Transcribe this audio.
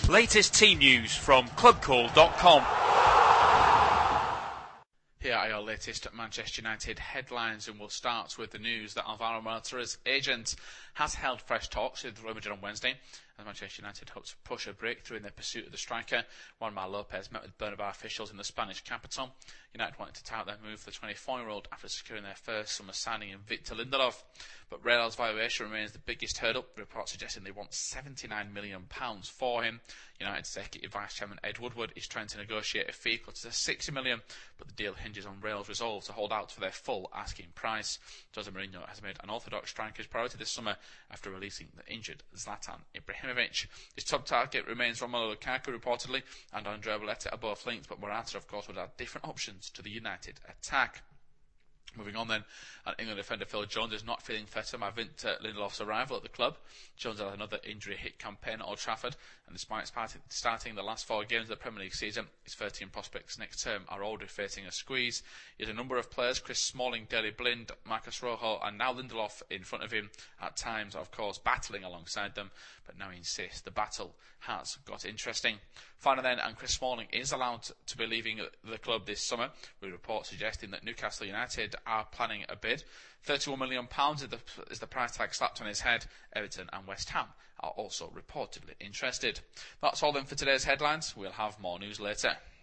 Latest team news from clubcall.com. Here are your latest Manchester United headlines, and we'll start with the news that Alvaro Morata's agent has held fresh talks with Real Madrid on Wednesday, as Manchester United hopes to push a breakthrough in their pursuit of the striker. Juanma Lopez met with Bernabeu officials in the Spanish capital. United wanted to tout their move for the 24-year-old after securing their first summer signing in Victor Lindelof. But Real's valuation remains the biggest hurdle, the report suggesting they want £79 million for him. United's Executive Vice Chairman Ed Woodward is trying to negotiate a fee close to £60 million, but the deal hinges on Real's resolve to hold out for their full asking price. Jose Mourinho has made an orthodox striker's priority this summer after releasing the injured Zlatan Ibrahimovic. His top target remains Romelu Lukaku reportedly, and Andrea Valletta are both linked, but Morata of course would add different options to the United attack. Moving on then, England defender Phil Jones is not feeling fettered by Victor Lindelof's arrival at the club. Jones had another injury-hit campaign at Old Trafford, and despite starting the last 4 games of the Premier League season, his 13 prospects next term are already facing a squeeze. He has a number of players, Chris Smalling, Daley Blind, Marcus Rojo, and now Lindelof in front of him, at times of course battling alongside them, but now he insists the battle has got interesting. Finally then, and Chris Smalling is allowed to be leaving the club this summer, with reports suggesting that Newcastle United are planning a bid. £31 million is the price tag slapped on his head. Everton and West Ham are also reportedly interested. That's all then for today's headlines. We'll have more news later.